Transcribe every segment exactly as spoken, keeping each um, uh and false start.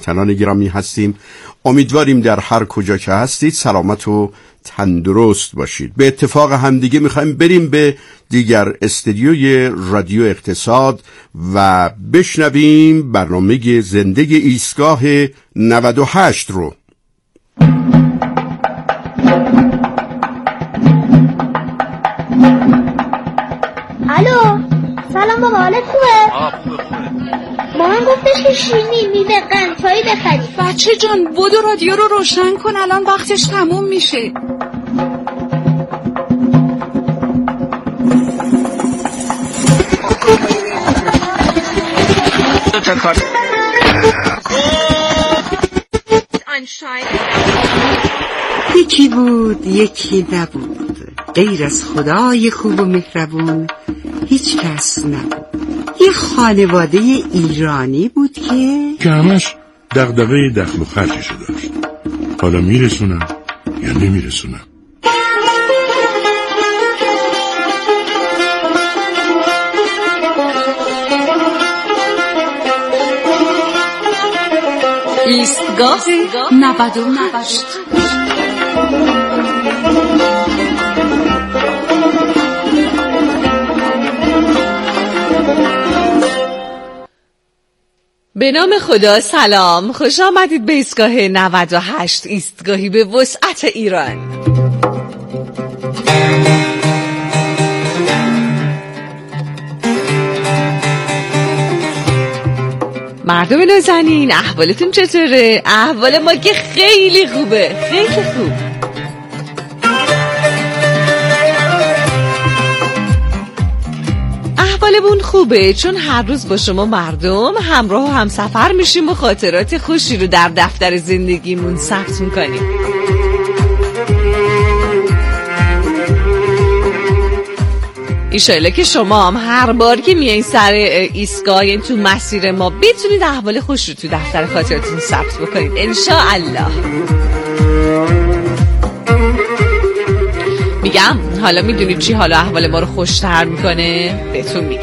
هموطنان گرامی هستیم. امیدواریم در هر کجا که هستید سلامت و تندرست باشید. به اتفاق همدیگه میخوایم بریم به دیگر استدیوی رادیو اقتصاد و بشنویم برنامه زنده ایستگاه نود و هشت رو. الو، سلام بابا، حالت خوبه؟ آه خوبه خوبه. مامان گفتش که شیرینی میوه قندهایی بخری. بچه جان بودو رادیو رو روشن کن، الان وقتش تموم میشه. یکی بود یکی نبود، غیر از خدای خوب و مهربون هیچ کس نبود. یه خانواده ایرانی بود که که همش دغدغه دخل و خرجشو داشت. حالا میرسونم یا نمیرسونم. ایستگاه نود و هشت. به نام خدا، سلام، خوش آمدید به ایستگاه نود و هشت، ایستگاهی به وسعت ایران. مردم نازنین، احوالتون چطوره؟ احوال ما که خیلی خوبه، خیلی خوب. احوالمون خوبه چون هر روز با شما مردم همراه و همسفر میشیم و خاطرات خوشی رو در دفتر زندگیمون ثبت میکنیم. ایشالله که شما هم هر بار که میایین سر ایستگاه، یعنی تو مسیر ما، بتونید احوال خوش رو تو دفتر خاطراتون ثبت بکنید انشاءالله. میگم حالا میدونید چی حالا احوال ما رو خوشتر میکنه؟ بهتون میگم.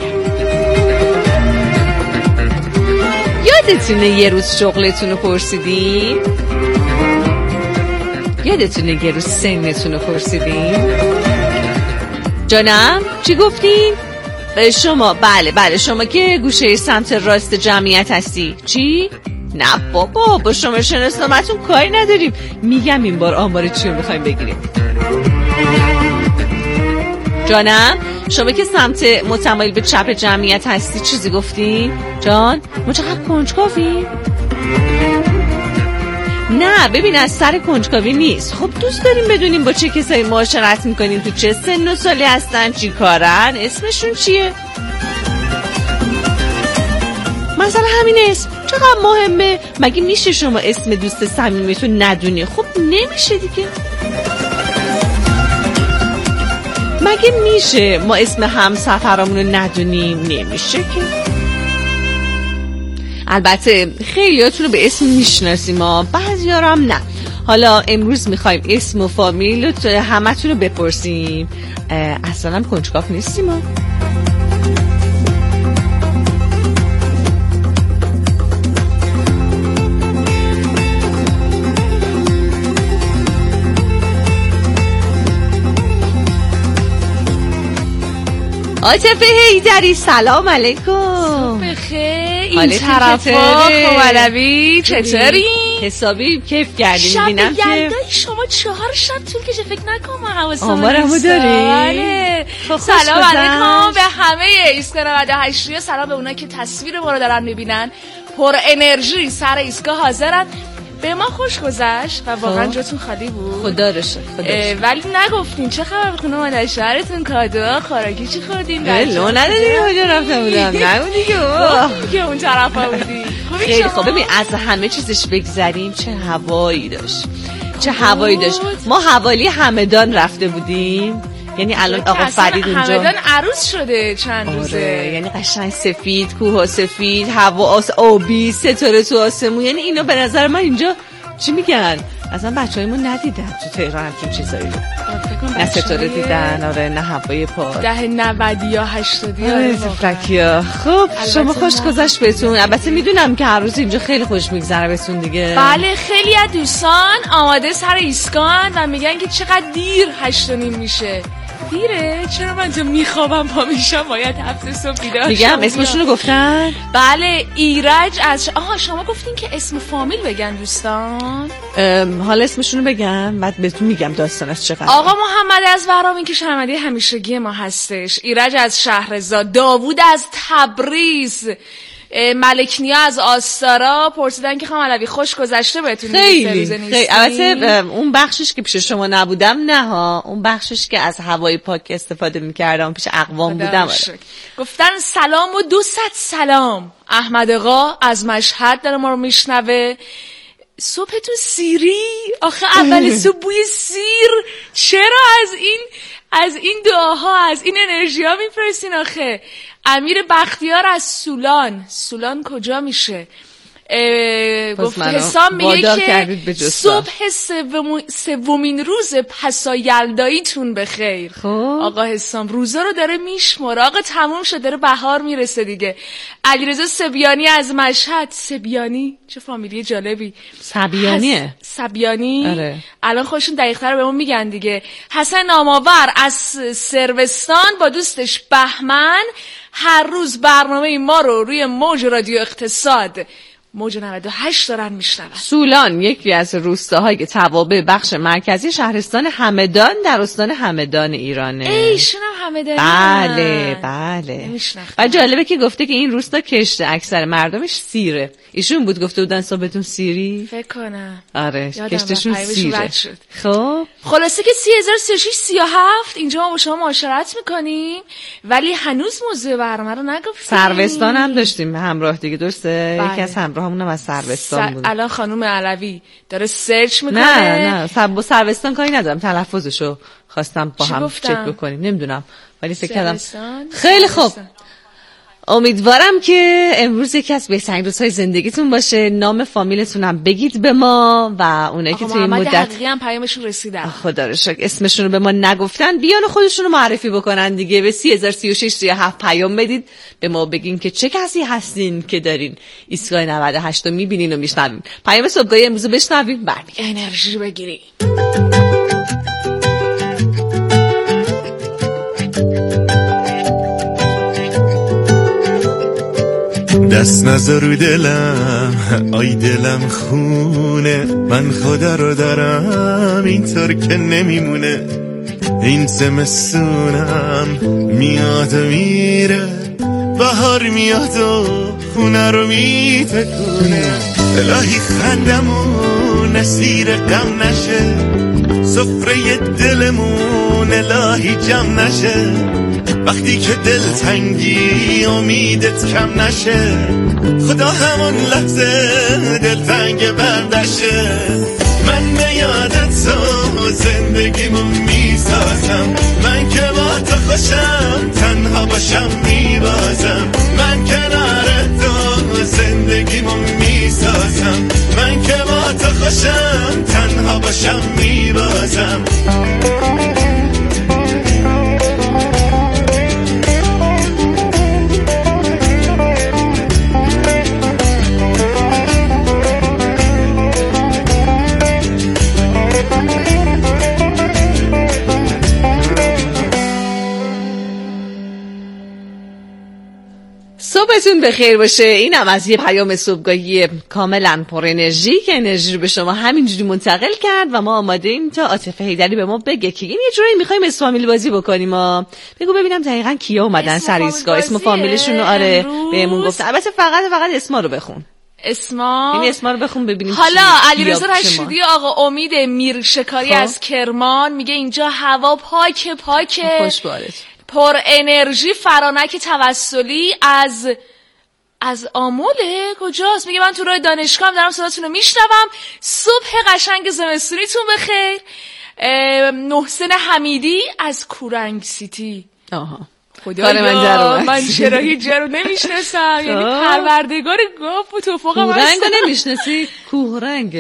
یادتونه یه روز شغلتون رو پرسیدین؟ یادتونه یه روز سنتون رو پرسیدین؟ جانم چی گفتین؟ شما بله بله شما که گوشه سمت راست جمعیت هستی. چی؟ نه بابا، با شما شناسنامه‌تون کاری نداریم. میگم این بار آمار چی رو میخوایم بگیریم. جانم شما که سمت متمایل به چپ جمعیت هستی چیزی گفتین؟ جان ما چقدر کنجکاوی؟ نه ببین از سر کنجکاوی نیست. خب دوست داریم بدونیم با چه کسایی معاشرت میکنین، تو چه سن و سالی هستن، چی کارن، اسمشون چیه؟ مثلا همین اسم چقدر مهمه. مگه میشه شما اسم دوست صمیمیتون ندونی؟ خب نمیشه دیگه. مگه میشه ما اسم همسفرامون رو ندونیم؟ نمیشه که. البته خیلیاتون رو به اسم میشناسیم ها، بعضی‌ها هم نه. حالا امروز میخوایم اسم و فامیل رو همتون رو بپرسیم. اصلا هم کنجکاو نیستیم ها. عاطفه هیدری سلام علیکم. بخیر. این طرفا خوبالبی چطوری؟ حسابی کیف کردیم. شب بینم که یلدای شما چهار شب طول کشه، فکر نکنم من حواسم آمارمو داری؟ سلام علیکم به همه ایستگاه نود و هشت. سلام به اونایی که تصویر ما رو دارن میبینن، پر انرژی سر ایستگاه حاضرن. به ما خوش گذشت و واقعا جاتون خالی بود. خدا رو شکر. ولی نگفتین چه خبر خونه مادر شهرتون، کادو خوراکی چی خوردین؟ لو ندادی کجا رفته بودم؟ نگودی که گفتیم که اون طرفا بودی. خیلی خوب. ببین از همه چیزش بگذریم، چه هوایی داشت، چه هوایی داشت. ما حوالی همدان رفته بودیم، یعنی الان آقا فرید اونجا همدان عروس شده چند روزه. آره. یعنی قشنگ سفید، کوه سفید، هوا آس آبی، ستاره تو آسمون. یعنی اینا به نظر من اینجا چی میگن؟ اصلا بچه‌هایمون ندیدن تو تهران همچین چیزایی رو. نه ستاره دیدن، آره، نه هوای پاک. ده نودی یا هشتادی آره فکریا. خب شما خوش گذشت بهتون. البته میدونم که هر روز اینجا خیلی خوش میگذره بهتون دیگه. بله خیلی از دوستان آماده سر ایسکان و میگن که چقدر دیر هشت و نیم میشه. دیره؟ چرا من تو میخوابم پا میشم باید هفت صبح بیدار میگم اسمشونو گفتن؟ بله ایرج از ش... آها شما گفتین که اسم فامیل بگن دوستان. حالا اسمشونو بگم بعد بهتون میگم داستانش چقدر. آقا محمد از ورام این که شرمنده همیشگی ما هستش. ایرج از شهرزاد، داوود از تبریز، ملک نیا از آستارا پرسیدن که خانم علوی خوش گذشته بهتون. خیلی خیلی. البته اون بخشش که پیش شما نبودم نه ها، اون بخشش که از هوای پاک استفاده میکردم پیش اقوام بودم. گفتن سلام و دوصد سلام. احمد آقا از مشهد داره ما رو میشنوه. صبحتون سیری؟ آخه اول صبح بوی سیر. چرا از این از این دعاها از این انرژی ها میفرستین آخه؟ امیر بختیار از سولان. سولان کجا میشه؟ گفت حسام میگه که صبح سومین روز پسا یلداییتون بخیر. خوب. آقا حسام روزا رو داره میشماره. آقا تموم شد داره بهار میرسه دیگه. علیرضا سبیانی از مشهد. سبیانی چه فامیلی جالبی. سبیانیه. سبیانی. آره. الان خودشون دقیق‌تر به ما میگن دیگه. حسن نامآور از سروستان با دوستش بهمن هر روز برنامه ما رو روی موج رادیو اقتصاد موج نود و هشت دارن میشنون. سولان یکی از روستاهای تابع بخش مرکزی شهرستان همدان در استان همدان ایرانه. ایشون هم همدانی. بله بله. و جالبه که گفته که این روستا کشته اکثر مردمش سیره. ایشون بود گفته بودن صبحتون سیری؟ فکر کنم. آره کشتشون سیره. خب خلاصه که سی هزار و سی و شش سی و هفت اینجا ما با شما معاشرت میکنیم ولی هنوز موضوع برنامه رو نگفتیم. سروستان هم داشتیم همراه دیگه درسته؟ بله. یکی از همراهمون هم از سروستان بود. الان خانم علوی داره سرچ میکنه. نه نه سب... سروستان کاری ندارم تلفظشو خواستم با هم چک بکنیم نمیدونم ولی فکر کردم خیلی خوب. امیدوارم که امروز یکی از بهترین روزهای زندگیتون باشه. نام فامیلتون هم بگید به ما و اونایی که توی این مدت حقیقی هم پیامشون رسیدن خدا رو شکر اسمشون رو به ما نگفتن بیان خودشون رو معرفی بکنن دیگه. به سی هزار و سی و شش سی و هفت پیام بدید به ما بگین که چه کسی هستین که دارین ایستگاه نود و هشت رو میبینین و میشنوین. پیام صبحگاهی امروز رو بشنویم برمیگردیم. انرژی رو بگیری. دست نذار رو دلم آی دلم خونه من خدا رو دارم اینطور که نمیمونه. این زمستونم میاد و میره بهار میاد و خونه رو میتکونه. الهی خندمون اسیر غم نشه سفره دلمون الهی جمع نشه. وقتی که دل تنگی امیدت کم نشه خدا همون لحظه دل تنگ بردشه. من به یادت تو زندگیمو میسازم من که با تو خوشم تنها باشم میبازم. من کنار تو زندگیمو میسازم من که با تو خوشم تنها باشم میبازم. صبحتون بخیر باشه. اینم از یه پیام صبحگاهی کاملا پر انرژی که انرژی رو به شما همینجوری منتقل کرد و ما آماده ایم تا عاطفه حیدری به ما بگه که این یه جوری می‌خوایم اسم فامیل بازی بکنیم. ما بگو ببینم دقیقاً کیا اومدن سر ایستگاه اسم فامیلشون رو. آره بهمون گفت. البته فقط فقط اسما رو بخون. اسما این اسما رو بخون ببینیم. حالا علیرضا رشیدی آقا امید میر شکاری از کرمان میگه اینجا هوا پاک پاک خوشبالت پر انرژی. فرانک توسلی از از آموله کجاست؟ میگه من تو راه دانشگاه دارم صداتون رو میشنوم. صبح قشنگ زمستونیتون بخیر. محسن حمیدی از کورنگ سیتی. آها خدایا من جرو من چرا هیچ جرو نمیشناسم. یعنی پروردگار گاف و توفاق من کورنگ نمیشناسی؟ کورنگه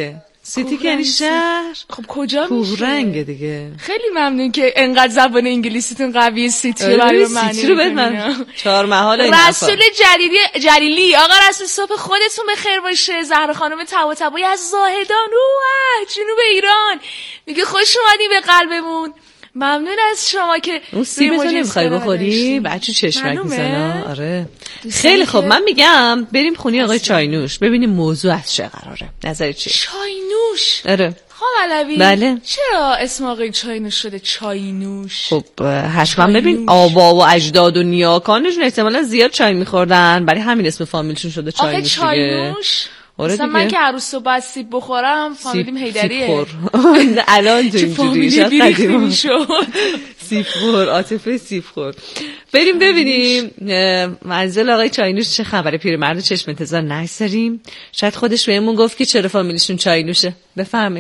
سیتی یعنی شهر. خب کجا میشه؟ کوهرنگه دیگه. خیلی ممنون که انقدر زبان انگلیسیتون قویه. سیتی رو برای من سیتی رو بد من چهار محال این رسول جلیلی جلیلی آقا رسول صبح خودتون بخیر باشه. زهرا خانم طباطبایی از زاهدان اوه جنوب ایران میگه خوش اومدی به قلبمون. ممنون از شما که اون سیبتو نمیخوای بخوری؟ بچه چشمک میزنه. آره خیلی خوب. من میگم بریم خونی آقای چاینوش ببینیم موضوع از چه قراره. نظر چیه؟ چاینوش؟ آره خب علوی بله. چرا اسم آقای چاینوش شده چاینوش؟ خب حتما ببین آبا و اجداد و نیاکانشون احتمالا زیاد چای میخوردن برای همین اسم فامیلشون شده چاینوش. آقا چاینوش؟ مثلا من که عروس و بعد سیب بخورم فامیلیم حیدریه. الان تو اینجوری شد قدیما شد سیب خور. عاطفه سیب خور. بریم ببینیم منزل آقای چاینوش چه خبره. پیرمرد چشم انتظار نگذاریم. شاید خودش بهمون گفت که چرا فامیلشون چاینوشه. بفرمایید.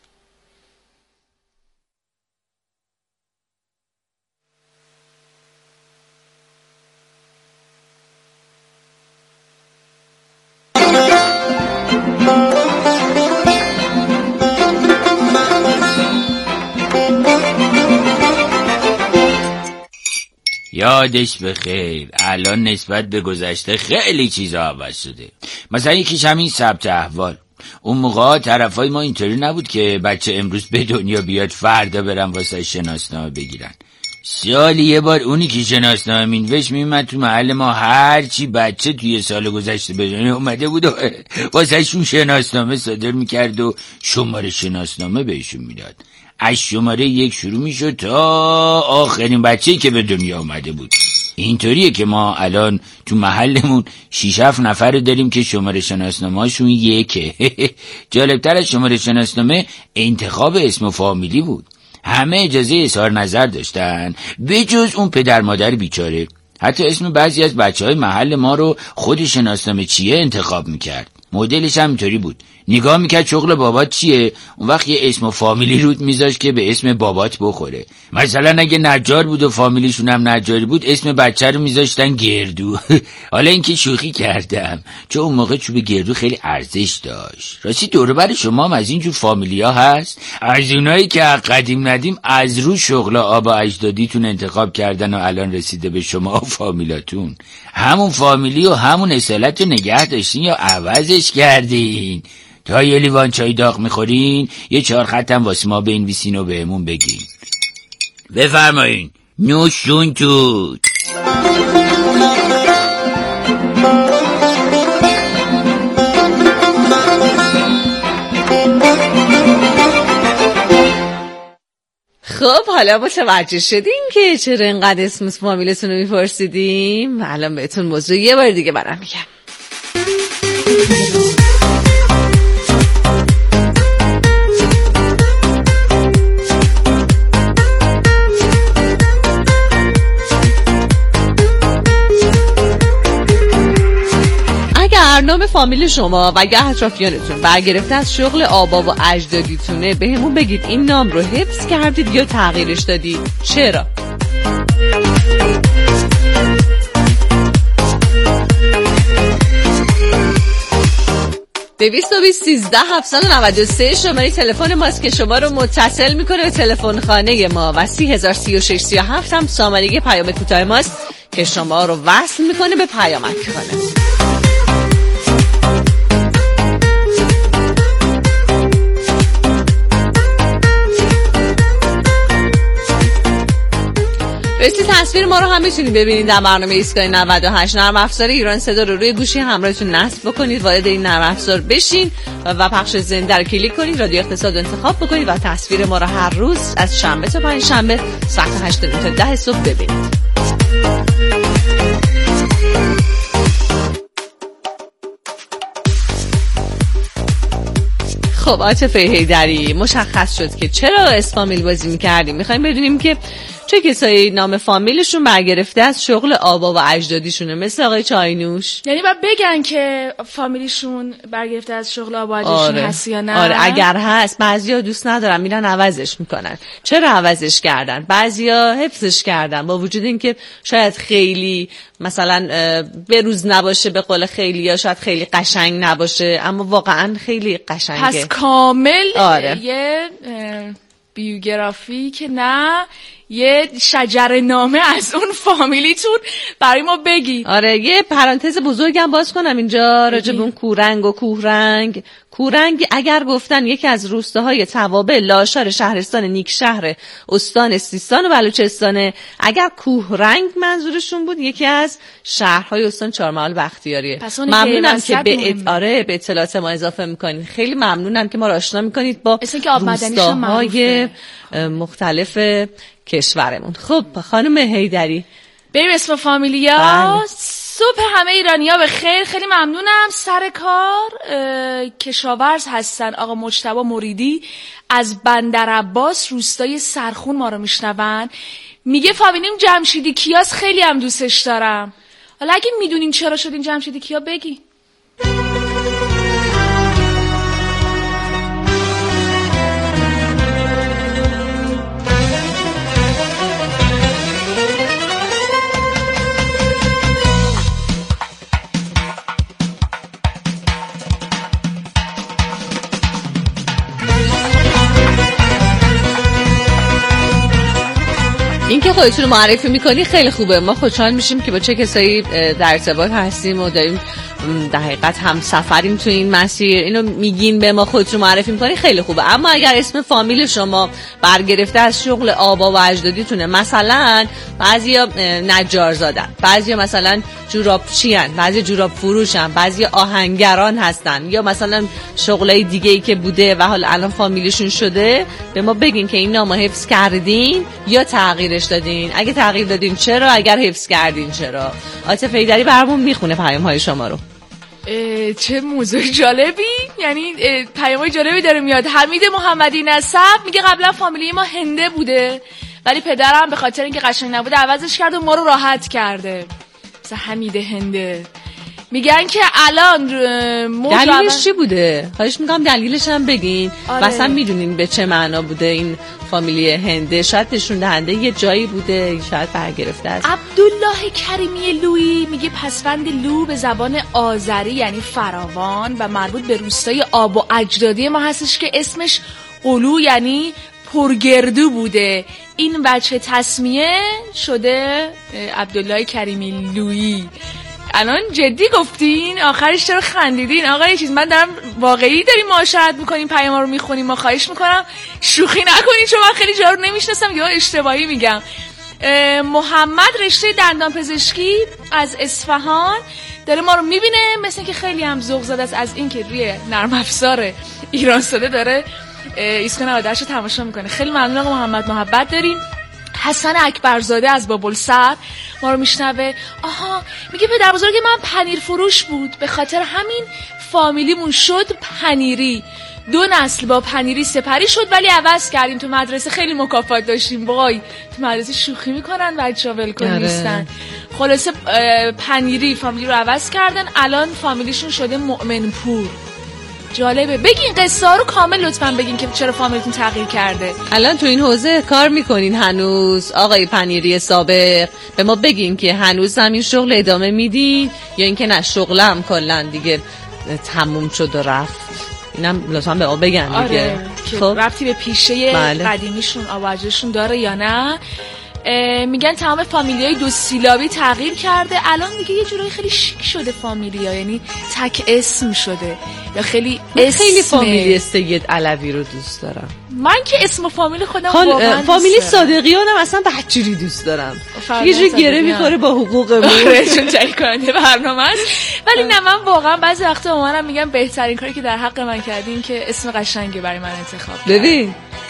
یادش بخیر. الان نسبت به گذشته خیلی چیزا عوض شده. مثلا یکیش همین ثبت احوال. اون موقع طرفای ما اینطوری نبود که بچه امروز به دنیا بیاد فردا برن واسه شناسنامه بگیرن. سالی یه بار اونی که شناسنامه مینوشت میومد تو محل ما، هر چی بچه توی سال گذشته به دنیا اومده بود و واسه شون شناسنامه صادر میکرد و شماره شناسنامه بهشون میداد. از شماره یک شروع میشد تا آخرین بچه‌ای که به دنیا اومده بود. اینطوریه که ما الان تو محلمون شیش هفت نفر داریم که شماره شناسنامه هاشون یکه. جالبتر از شماره شناسنامه انتخاب اسم و فامیلی بود. همه اجازه اظهار نظر داشتن به جز اون پدر مادر بیچاره. حتی اسم بعضی از بچه های محل ما رو خود شناسنامه چیه انتخاب میکرد. مدلش هم اینطوری بود، نگاه میکرد شغل بابات چیه، اون وقت یه اسم و فامیلی رود میذاشت که به اسم بابات بخوره. مثلا اگه نجار بود و فامیلیشون هم نجاری بود، اسم بچه رو میذاشتن گردو. حالا اینکه شوخی کردم، چون اون موقع چوب گردو خیلی ارزش داشت. راستی دور و بر شما هم از اینجور فامیلیا هست؟ از اونایی که قدیم ندیم از رو شغل آبا اجدادیتون انتخاب کردن و الان رسیده به شما و فامیلاتون. همون فامیلی و همون اصالت رو نگه داشتین یا عوضش کردین؟ تا یه لیوان چای داغ میخورین یه چهار خطم واسه ما بنویسین و بهمون بگین. بفرمایین. نوشون تو. خب حالا متوجه شدیم که چرا اینقدر اسم فامیلتون رو میپرسیدیم؟ الان بهتون موضوع یه بار دیگه برام میگم. نام فامیل شما و یا اطرافیانتون برگرفته از شغل آبا و اجدادیتونه، به همون بگید این نام رو حفظ کردید یا تغییرش دادید. چرا؟ دویست و بیست سیزده هفتصد و نود و سه شماره تلفن ماست که شما رو متصل میکنه به تلفن خانه ما و سی هزار سی و شش سی و هفت هم شماره پیام کوتاه ماست که شما رو وصل میکنه به پیامک خانه. راستی تصویر ما رو هم میتونید ببینید در برنامه ایستگاه نود و هشت. نرم افزار ایران صدا رو روی گوشی همراهتون نصب بکنید، وارد این نرم افزار بشین و پخش زنده رو کلیک کنید، رادیو اقتصاد انتخاب بکنید و تصویر ما رو هر روز از شنبه تا پنجشنبه ساعت هشت تا ده صبح ببینید. خب عاطفه حیدری، مشخص شد که چرا اسفامیل بازی میکردیم. میخوایم بدونیم که چه کسایی نام فامیلشون برگرفته از شغل آبا و اجدادیشونه، مثل آقای چاینوش؟ یعنی باید بگن که فامیلیشون برگرفته از شغل آبا و اجدادیشون آره. هست یا نه؟ آره اگر هست بعضیا دوست ندارن میرن عوضش میکنن. چرا عوضش کردن؟ بعضیا حفظش کردن با وجود اینکه شاید خیلی مثلا به روز نباشه، به قول خیلی یا شاید خیلی قشنگ نباشه، اما واقعا خیلی قشنگه. پس کامل آره. یه بیوگرافی که نه یه شجره نامه از اون فامیلیتون برای ما بگی. آره یه پرانتز بزرگم باز کنم اینجا راجع به اون کورنگ و کوهرنگ. کورنگ اگر گفتن یکی از روستاهای توابع لاشار شهرستان نیکشهر استان سیستان و بلوچستان، اگر کوهرنگ منظورشون بود یکی از شهرهای استان چهارمحال بختیاریه. ممنونم که به ات... آره به اطلاعات ما اضافه میکنید. خیلی ممنونم که ما رو آشنا میکنید با روستاهای مختلف کشورمون. خب خانم حیدری بریم اسم فامیلیا. بله. صبح همه ایرانی‌ها به خیر. خیلی ممنونم. سر کار کشاورز هستن آقا مجتبی مریدی از بندرعباس روستای سرخون ما رو میشنون. میگه فامیلیم جمشیدی کیاس، خیلی هم دوستش دارم. حالا اگه میدونین چرا شدین جمشیدی کیا بگی. این که خودتون رو معرفی میکنی خیلی خوبه. ما خوشحال میشیم که با چه کسایی در ارتباط هستیم و داریم در حقیقت هم سفریم تو این مسیر. اینو میگین به ما، خودتون معرفی میکنی خیلی خوبه. اما اگر اسم فامیل شما برگرفته از شغل آبا و اجدادیتونه، مثلا بعضیا نجار زادن، بعضیا مثلا جورابچیان، بعضی جوراب فروشن، بعضی آهنگران هستن، یا مثلا شغلای دیگه ای که بوده و حالا الان فامیلشون شده، به ما بگین که این نامو حفظ کردین یا تغییرش دادین. اگه تغییر دادین چرا، اگر حفظ کردین چرا. عاطف حیدری برامون میخونه پیام های شما رو. چه موضوع جالبی، یعنی پیامای جالبی داره میاد. حمید محمدی نسب میگه قبلا فامیلی ما هنده بوده ولی پدرم به خاطر اینکه قشنگ نبوده عوضش کرده و ما رو راحت کرده. مثلا حمید هنده. میگن که الان دلیلش چی بوده؟ خواهش میگم دلیلش هم بگین. آره. مثلا میدونین به چه معنا بوده این فامیلی هنده؟ شاید نشون دهنده یه جایی بوده، شاید برگرفته است. عبدالله کریمی لویی میگه پسوند لو به زبان آذری یعنی فراوان و مربوط به روستای آب و اجدادی ما هستش که اسمش قلو یعنی پرگردو بوده. این بچه تسمیه شده عبدالله کریمی لویی. الان جدی گفتین؟ آخرش چرا خندیدین؟ آقا یه چیز من دارم واقعی داریم معاشرت میکنیم، پیام رو میخونیم. ما خواهش میکنم شوخی نکنین چون من خیلی جا رو نمیشناسم یا اشتباهی میگم. محمد رشته دندان پزشکی از اصفهان داره ما رو میبینه، مثل که خیلی هم ذوق زده است از این که روی نرم افزار ایران ساده داره ایسکان آدرش رو تماشا میکنه. خیلی ممنون آقا محمد، محبت داریم. حسن اکبرزاده از بابلسر ما رو میشنوه. آها میگه پدر بزرگ من پنیر فروش بود، به خاطر همین فامیلیمون شد پنیری. دو نسل با پنیری سپری شد ولی عوض کردیم. تو مدرسه خیلی مکافات داشتیم. وای تو مدرسه شوخی میکنن بچه‌ها، ولکن نیستن. خلاصه پنیری فامیلی رو عوض کردن، الان فامیلیشون شده مؤمنپور. جالبه. بگین قصه ها رو کامل لطفاً بگین که چرا فامیلتون تغییر کرده. الان تو این حوزه کار میکنین هنوز آقای پنیری سابق؟ به ما بگین که هنوز هم این شغل ادامه میدین یا اینکه نه شغلم کلا دیگه تموم شد و رفت؟ اینم لطفاً به ما بگن دیگه. آره. خب ربطی به پیشه بله. قدیمیشون آواجشون داره یا نه؟ میگن تمام فامیلیای دو سیلابی تغییر کرده، الان دیگه یه جورایی خیلی شیک شده فامیلیا، یعنی تک اسم شده یا خیلی اسم. خیلی فامیلی سید علوی رو دوست دارم من که اسم فامیل خودم خال... واقعا فامیلی صادقیان هم اصلا بچوری دوست دارم، یه جوری گره میخوره با حقوقمون چون تایید کننده برنامه است. ولی نه من واقعا بعضی وقتا مامانم میگم بهترین کاری که در حق من کردین که اسم قشنگی برای من انتخاب کردین. ببین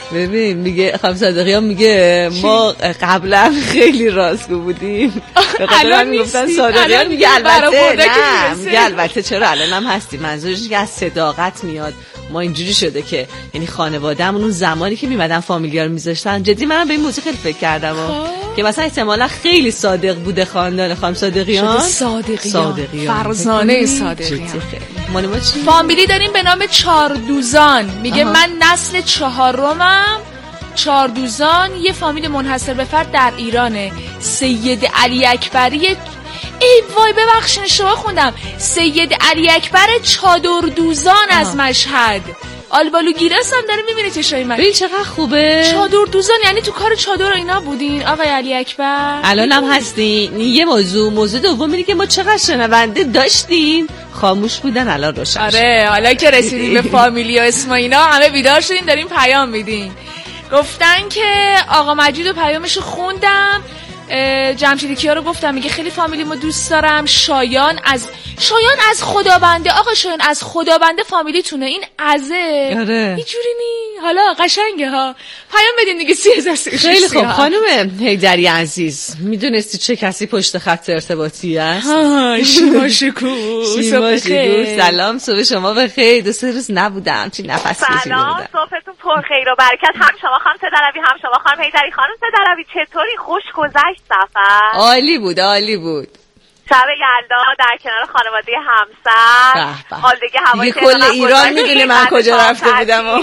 ببین میگه خانم صادقیان میگه ما قبلا خیلی راستگو بودیم به خاطر همین گفتن صادقیان میگه البته نه میگه البته چرا الان هم هستی. منظورش که از صداقت میاد. ما اینجوری شده که یعنی خانواده‌مون اون زمانی که میمدن فامیلیار میذاشتن، جدی منم به این موضوع خیلی فکر کردم که مثلا احتمالاً خیلی صادق بوده خاندان خانم صادقیان. صادقیان, صادقیان. فرزانه صادقیان. مال ما چی؟ فامیلی داریم به نام چاردوزان. میگه آها. من نسل چهارمم. چاردوزان یه فامیل منحصر به فرد در ایرانه. سید علی اکبری ای وای ببخشید شما خوندم سید علی اکبر چادردوزان از مشهد. آلبالو گیرس هم داره میبینه چشای من. ببین چقدر خوبه. چادردوزان یعنی تو کار چادر اینا بودین آقای علی اکبر؟ الان هم هستین. یه موضوع موضوع دوم اینه که ما چقدر شنونده داشتیم خاموش بودن الان روشن. آره حالا که رسیدیم به فامیلی و اسم اینا همه بیدار شدین داریم پیام میدین. گفتن که آقا مجید و پیامشو خوندم. جمشیدی کیا رو گفتم میگه خیلی فامیلی ما دوست دارم. شایان از شایان از خدابنده. آقا شایان از خدابنده فامیلیتونه. این عزه آره اینجوری نی حالا قشنگه ها. پیام بدین دیگه سی هزار خیلی خوب. خانم حیدری عزیز میدونستی چه کسی پشت خط ارتباطی است؟ شیما شکوه. شیما شکوه. سلام صبح شما بخیر. دو سه روز نبودم چی نفس کشیده بودم. سلام صبحتون پر خیر و برکت. هم شما خانم صدروی هم شما خانم حیدری. خانم صدروی چطوری؟ خوش گذشت سفر؟ عالی بود عالی بود. شب یلدا در کنار خانواده همسر. حالدگی هوای کل ایران میدونه من کجا رفته بودم.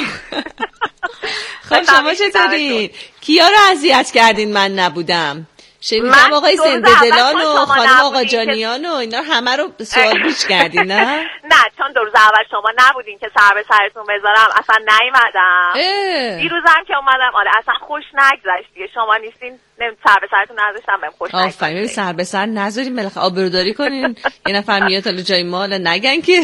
خب شما چطورین؟ کیا رو اذیت کردین من نبودم؟ شنیدم آقای زنده‌دلان و خانم آقا جانیان و اینا همه رو سوال پیش کردین نه؟ نه چون دو روز اول شما نبودین که سر به سرتون بذارم اصلا نیومدم. دیروزم که اومدم آره اصلا خوش نگذشت دیگه. شما نیستین سر به سرتون نذاشتم بهم خوش نگذشت. آفرین. سر به سر نذارین بالاخره آبروداری کنین. یه نفر میاد حالا جای ما نگن که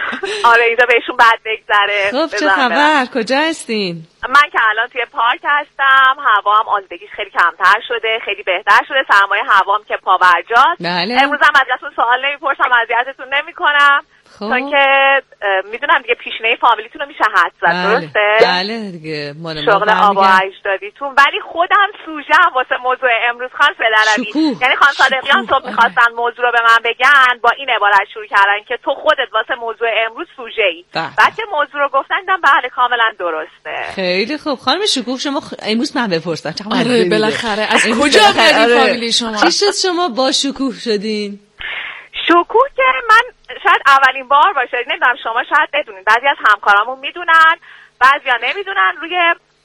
آره اینجا بهشون بد بگذره. خب چه خبر؟ کجا هستین؟ من که الان توی پارک هستم. هوا هم آلودگیش خیلی کمتر شده، خیلی بهتر شده. سرمایه هوام که پاورجاست. بله. امروز هم ازتون سوال نمیپرسم، اذیتتون نمیکنم. خب. چون که میدونم دیگه پیشنهاد فامیلیتون رو میشه حد زد. بله. درسته؟ بله دیگه مال شغل آبا اجدادیتون. ولی خودم سوژه هم واسه موضوع امروز خانم صدروی. یعنی خانم صادقیان صبح می‌خواستن موضوع رو به من بگن با این عبارت شروع کردن که تو خودت واسه موضوع امروز سوژه‌ای. بعد که موضوع رو گفتن دیدم بله کاملا درسته. خیلی خوب. خانم شکوه شما خ... امروز من بپرسم. آره بالاخره از کجا اومدین فامیلی شما؟ چی شد شما با شکوه شدین؟ شکوه که من شاید اولین بار باشه، نمیدونم شما شاید بدونین، بعضی از همکارامون میدونن بعضیا نمیدونن. روی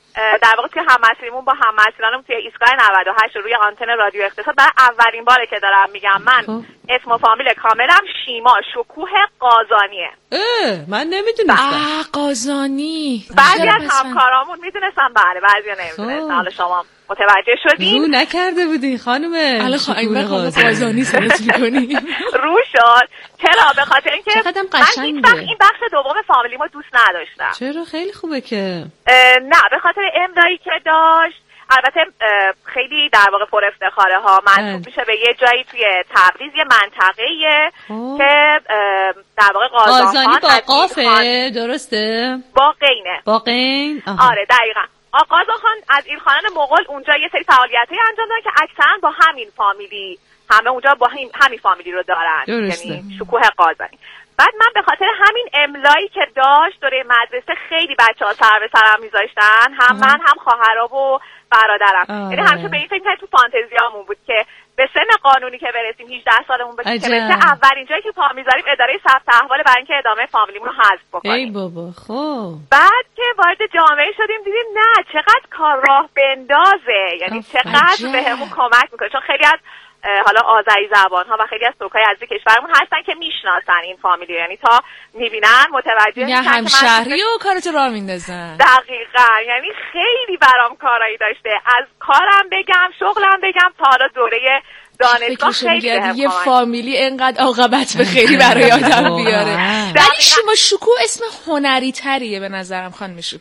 در واقع توی هم‌مسیریمون با هم‌مسیرانم توی ایستگاه نود و هشت روی آنتن رادیو اقتصاد برای اولین باره که دارم میگم من خب. اسم و فامیل کاملم شیما شکوه قازانیه. اه من نمیدونستم. آه قازانی. بعضی از همکارامون میدونستن بله بعضیا نمیدونستن. حالا شما متوجه شدین؟ رو نکرده بودین خانم. الان خانم قازانی سرت می‌کنی. رو شد. چرا؟ به خاطر اینکه من هیچ وقت این بخش دوم فامیلیمو دوست نداشتم. چرا؟ خیلی خوبه که. نه به خاطر امضایی که داشت. البته خیلی در واقع پر افتخاره ها. منصوب میشه به یه جایی توی تبریز، یه منطقه‌ایه که در واقع قازانی با قافه درسته؟ با قینه. با قین؟ آره دقیقاً. آقا خان از ایلخانان مغول اونجا یه سری فعالیت‌های انجام دادن که اکثرا با همین فامیلی همه اونجا با هم همین فامیلی رو دارن. یعنی شکوه قازانی. بعد من به خاطر همین املایی که داشت دوره مدرسه خیلی بچه‌ها سر به سرم می‌ذاشتن، هم من هم خواهرام و برادرم. یعنی همیشه به این فکر کردم تو فانتزیامون بود که به سن قانونی که برسیم هجده سالمون بشه که بشه اولین جایی که پا میذاریم اداره ثبت احوال برای اینکه ادامه فامیلیمون رو حذف بکنیم. ای بابا خب. بعد که وارد جامعه شدیم دیدیم نه چقدر کار راه بندازه، یعنی چقدر بهمون کمک میکنه. چون خیلی از حالا آذری زبان ها و خیلی از سوکای عزیز کشورمون هستن که میشناسن این فامیلی، یعنی تا میبینن متوجه میشن همشهری و کارتو راه میندازن. دقیقاً. یعنی خیلی برام کارایی داشته، از کارم بگم شغلم بگم تا حالا دوره دانشگاه خیلی یه فامیلی انقدر عاقبت به خیری برای آدم بیاره. ولی شما شکوه اسم هنری تریه به نظرم خانم شکوه.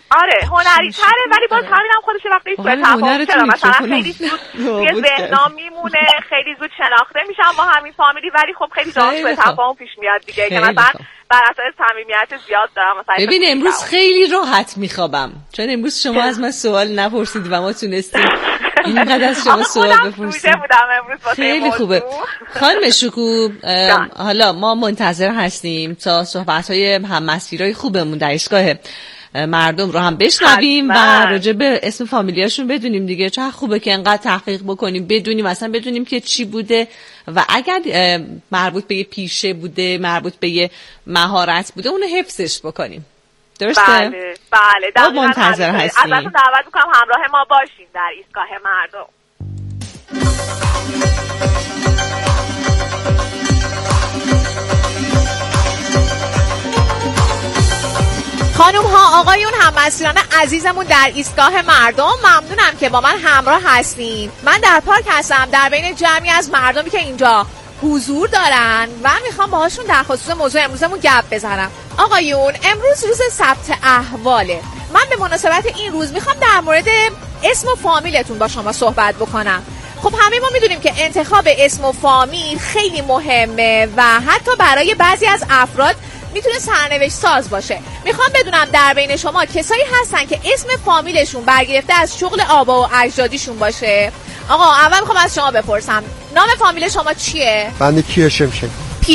آره هنری تره ولی باز همینم خودش وقتی سوء تفاهم چرا مثلا خیلی زود یه ذهنم میمونه، خیلی زود شناخته میشم با همین فامیلی، ولی خب خیلی جاش سوء تفاهم پیش میاد دیگه که مثلا بر اساس صمیمیت زیاد دارم مثلا. ببین امروز خیلی راحت میخوابم چون امروز شما از من سوال نپرسید و ما تونستیم اینقدر از شما سوال بپرسیم. خیلی خوبه. خانم شکوه حالا ما منتظر هستیم تا صحبت‌های هم‌مسیرای خوبمون در ایستگاه مردم رو هم بشنویم و راجع به اسم فامیلیاشون بدونیم دیگه. چه خوبه که انقدر تحقیق بکنیم بدونیم اصلا بدونیم که چی بوده و اگر مربوط به یه پیشه بوده مربوط به یه مهارت بوده اونو حفظش بکنیم. درسته؟ بله بله دقیقاً. منتظر هستیم. ازتون دعوت می‌کنم همراه ما باشین در ایستگاه مردم. خانوم ها آقایون هم‌مسیران عزیزمون در ایستگاه مردم، ممنونم که با من همراه هستین. من در پارک هستم در بین جمعی از مردمی که اینجا حضور دارن و میخوام باهاشون در خصوص موضوع امروزمون گپ بزنم. آقایون امروز روز ثبت احواله. من به مناسبت این روز میخوام در مورد اسم و فامیلتون با شما صحبت بکنم. خب همه ما میدونیم که انتخاب اسم و فامیل خیلی مهمه و حتی برای بعضی از افراد میتونه سرنوشت ساز باشه. میخوام بدونم در بین شما کسایی هستن که اسم فامیلشون برگرفته از شغل آبا و اجدادیشون باشه؟ آقا اول میخوام از شما بپرسم نام فامیل شما چیه؟ بنده کیه شمشک.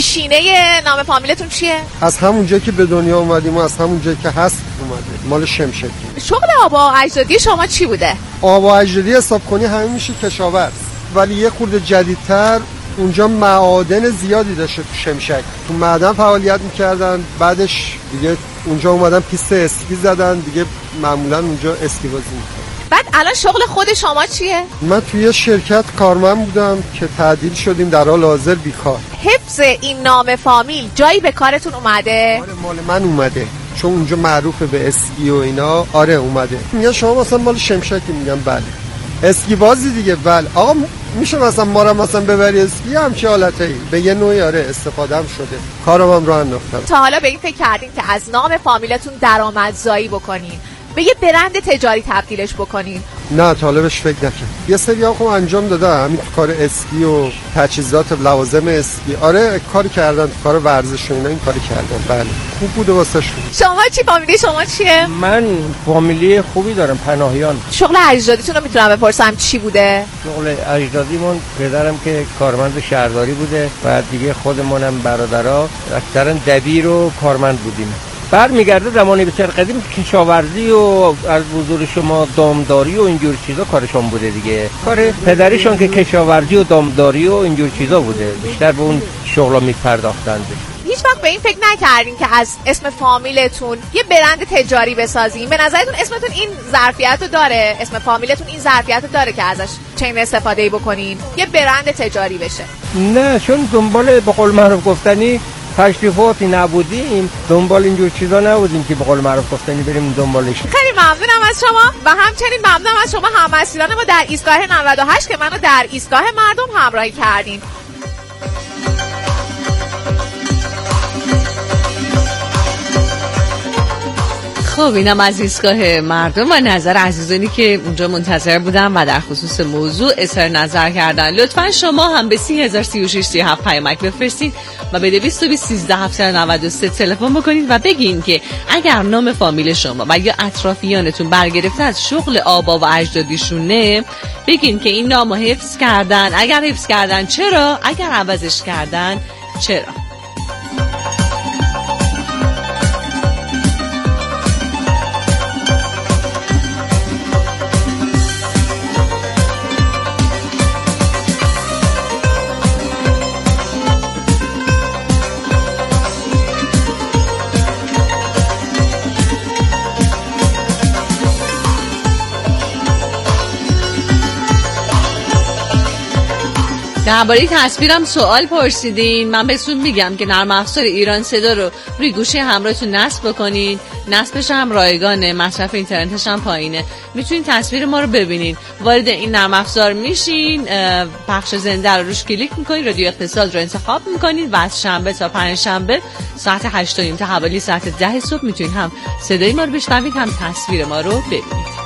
پیشینه نام فامیلتون چیه؟ از همون جایی که به دنیا اومدیم و از همون جایی که هست اومده، مال شمشکی. شغل آبا و اجدادی شما چی بوده؟ آبا و اجدادی حساب کنی همه میشه کشاورز، ولی یه خورده جدیدتر اونجا معادن زیادی داشته تو شمشک، تو معدن فعالیت میکردن. بعدش دیگه اونجا اومدن پیست اسکی زدن دیگه، معمولا اونجا اسکی بازی میکنن. بعد الان شغل خود شما چیه؟ من توی شرکت کارمند بودم که تعدیل شدیم در حال حاضر بیکار. حفظ این نام فامیل جایی به کارتون اومده؟ آره مال من اومده چون اونجا معروفه به اسکی و اینا. آره اومده. میگن شما مثلا مال شمشکی، میگم بله اسکی بازی دیگه. بله آقا میشه مثلا ما رو مثلا ببری اسکی همچه حالتایی به یه نوعی آره استفاده هم شده، کارم هم رو انداختم. تا حالا به این فکر کردین که از نام فامیلتون درآمدزایی بکنین، به یه برند تجاری تبدیلش بکنین؟ نه تا حالا بهش فکر نکردم. یه سری ها خب انجام داده همین تو کار اسکی و تجهیزات لوازم اسکی. آره کاری کردن تو کار ورزش و اینا، این کاری کردن. بله خوب بوده واسه شون. شما چی فامیلی شما چیه؟ من فامیلی خوبی دارم، پناهیان. شغل اجدادیتون رو میتونم بپرسم چی بوده؟ شغل اجدادیمون پدرم که کارمند شهرداری بوده و دیگه خودمونم برادرها اکثرا دبیر و کارمند بودیم. برمیگرده زمانی بسیار قدیم کشاورزی و از حضور شما دامداری و اینجور چیزا کارشون بوده دیگه. کار پدریشون که کشاورزی و دامداری و اینجور چیزا بوده، بیشتر به اون شغلا میپرداختند. هیچ وقت به این فکر نکردین که از اسم فامیلتون یه برند تجاری بسازین؟ به نظرتون اسمتون این ظرفیت رو داره؟ اسم فامیلتون این ظرفیت رو داره که ازش چنین استفاده بکنین یه برند تجاری بشه؟ نه چون دنبال به قول معروف گفتنی تشریفاتی نبودیم، دنبال اینجور چیزا نبودیم که به قول معروف گفتنی بریم دنبالش. خیلی ممنونم از شما و همچنین ممنونم از شما هم‌مسیران ما در ایستگاه نود و هشت که منو در ایستگاه مردم همراهی کردین. خب اینم از ایستگاه مردم و نظر عزیزانی که اونجا منتظر بودن و در خصوص موضوع اظهار نظر کردن. لطفا شما هم به سی هزار سی و شش سی و هفت پیامک بفرستید و به دویست و بیست سیزده هفتصد و نود و سه تلفن بکنید و بگین که اگر نام فامیل شما و یا اطرافیانتون برگرفته از شغل آبا و اجدادیشونه، بگین که این نامو حفظ کردن. اگر حفظ کردن چرا؟ اگر عوضش کردن چرا؟ درباره تصویرم سوال پرسیدین. من بهتون میگم که نرم افزار ایران صدا رو روی گوشه همراهتون نصب بکنین. نصبش هم رایگانه، مصرف اینترنتش هم پایینه. میتونین تصویر ما رو ببینین. وارد این نرم افزار میشین، پخش زنده رو روش کلیک میکنین، رادیو اقتصاد رو انتخاب میکنین و از شنبه تا پنجشنبه ساعت هشت و نیم تا حوالی ساعت ده صبح میتونین هم صدای ما رو بشنوید هم تصویر ما رو ببینید.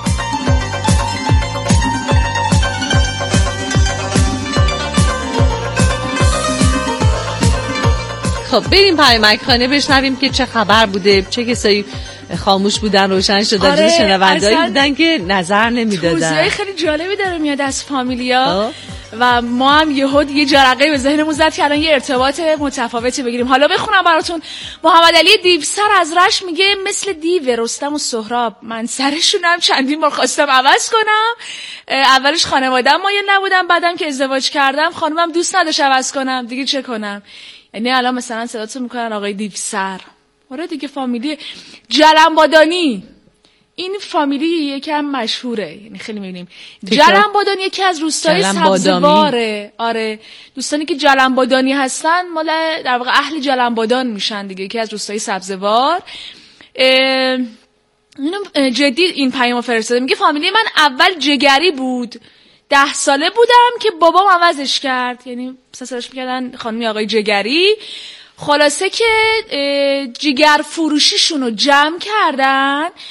خب بریم پیامک خانه بشنویم که چه خبر بوده، چه کسایی خاموش بودن روشن شد. آره شنوندهایی بودن که نظر نمیدادن. توضیحای خیلی جالبی داره میاد از فامیلیا و ما هم یهود یه جرقه به ذهنمون زد که الان یه ارتباط متفاوتی بگیریم. حالا بخونم براتون. محمد علی دیوسر از رشت میگه مثل دیو رستم و سهراب من سرشونم چندین بار خواستم عوض کنم. اولش خانواده‌ام مایل نبودم، بعدم که ازدواج کردم خانومم دوست نداشت عوض کنم، دیگه چه کنم؟ یعنی الان مثلا صداتون میکنن آقای دیوسر. آره دیگه فامیلی جلنبادانی، این فامیلی یکم مشهوره، یعنی خیلی میبینیم. جلنبادانی یکی از روستای سبزواره. آره دوستانی که جلنبادانی هستن مال در واقع اهل جلنبادان میشن دیگه، یکی از روستای سبزوار. اینم جدی این پیامو فرستاده، میگه فامیلی من اول جگری بود، ده ساله بودم که بابام عوضش کرد، یعنی سرش میکردن خانمی آقای جگری. خلاصه که جگر فروشیشون رو جمع کردن